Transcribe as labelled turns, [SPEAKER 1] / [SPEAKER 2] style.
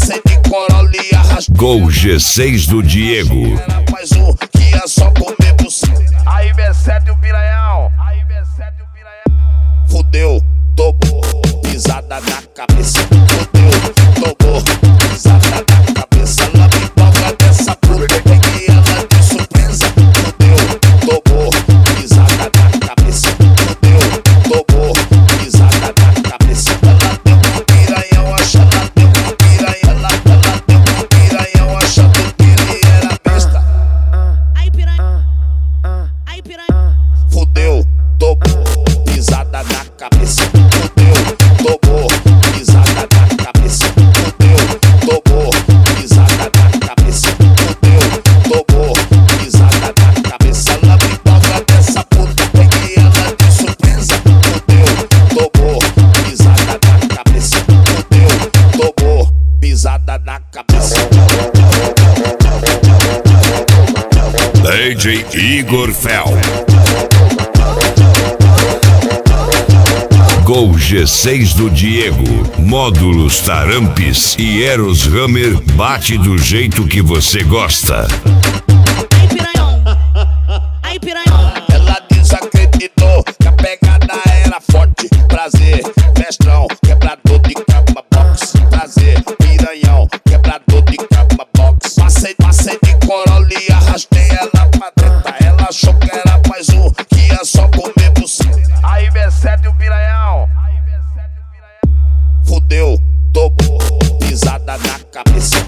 [SPEAKER 1] Passei de Corolla e arrastei.
[SPEAKER 2] Gol G6 do Diego.
[SPEAKER 1] Era mais um que ia só comer buceta.
[SPEAKER 3] Aí B7 o piranhão. Aí B7 o piranhão.
[SPEAKER 1] Fudeu, tomou, pisada na cabeça. Fudeu, tomou, pisada na cabeça. Ela me toca dessa puta, peguei ela de surpresa. Fudeu, tomou, pisada na cabeça. Fudeu, tomou, pisada na cabeça. Ela deu um piranhão, acha, ela deu um piranhão. Ela deu um piranhão, achando que ele era besta.
[SPEAKER 4] Aí piranha, aí piranha.
[SPEAKER 1] Fudeu, tomou, pisada na cabeça. Fudeu, tomou, pisada na cabeça. Fudeu, tomou, pisada na cabeça. Fudeu, tomou, pisada na cabeça. Ela me toca dessa puta, peguei ela de surpresa. Fudeu, tomou, pisada na cabeça. Fudeu, tomou, pisada na cabeça.
[SPEAKER 2] DJ Igor Fel. Gol G6 do Diego. Módulos Tarampes e Eros Hammer bate do jeito que você gosta.
[SPEAKER 4] Aí piranhão, aí piranhão.
[SPEAKER 1] Ela desacreditou que a pegada era forte. Prazer, mestrão, quebrador de cama box. Prazer, piranhão, quebrador de cama box. Passei de Corolla e arrastei ela pra dentro. Ela achou que era mais um que ia só comer buceta.
[SPEAKER 3] Aí B7 o piranhão.
[SPEAKER 1] Fudeu, tomou, pisada na cabeça.